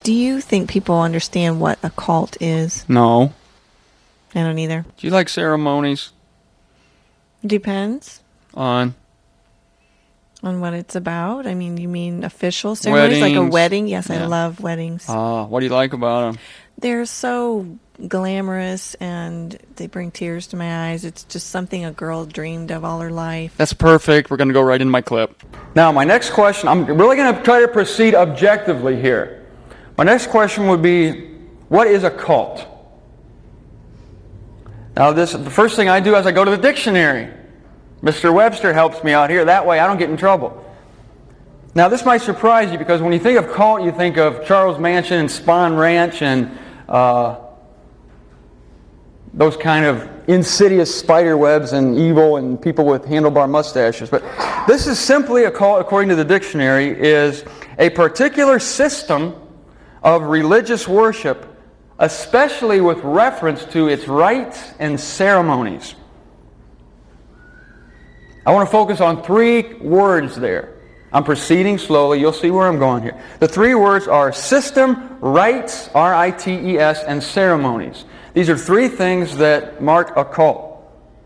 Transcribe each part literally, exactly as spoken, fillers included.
Do you think people understand what a cult is? No. I don't either. Do you like ceremonies? Depends On? on what it's about. I mean, you mean official ceremonies, like a Weddings. wedding? Yes, I Yeah. love weddings. Ah, what do you like about them? They're so glamorous and they bring tears to my eyes. It's just something a girl dreamed of all her life. That's perfect. We're going to go right into my clip. Now, my next question, I'm really going to try to proceed objectively here. My next question would be, what is a cult? Now, this the first thing I do is I go to the dictionary. Mister Webster helps me out here. That way I don't get in trouble. Now, this might surprise you because when you think of cult, you think of Charles Manson and Spahn Ranch and uh, those kind of insidious spider webs and evil and people with handlebar mustaches. But this is simply a cult, according to the dictionary, is a particular system of religious worship, especially with reference to its rites and ceremonies. I want to focus on three words there. I'm proceeding slowly. You'll see where I'm going here. The three words are system, rites, R I T E S, and ceremonies. These are three things that mark a cult.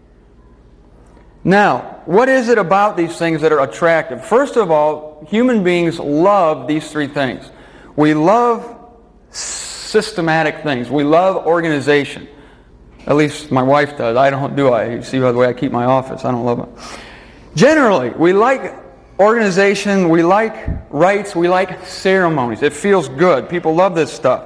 Now, what is it about these things that are attractive? First of all, human beings love these three things. We love systematic things. We love organization. At least my wife does. I don't, do I? You see by the way I keep my office. I don't love it. Generally, we like organization, we like rites, we like ceremonies. It feels good. People love this stuff.